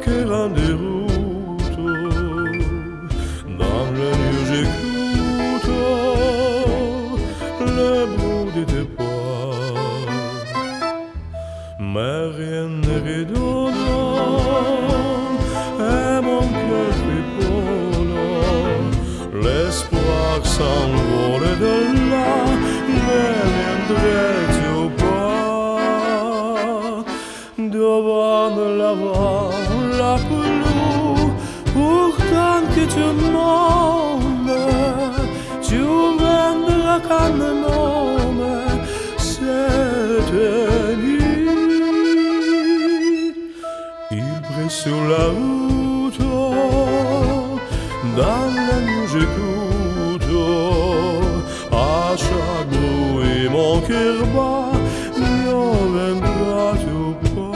que rendez-route. Dans la nuit j'écoute le bruit de tes pas, mais rien ne redonne et mon cœur friponne. L'espoir s'envole de là, reviendrai-tu pas devant la couleur? Pourtant que tu m'aimes, tu viendras quand même cette nuit. Il brille sur la route, dans la nuit j'écoute, à chaque bruit mon cœur bat, mieux viendras-tu pas?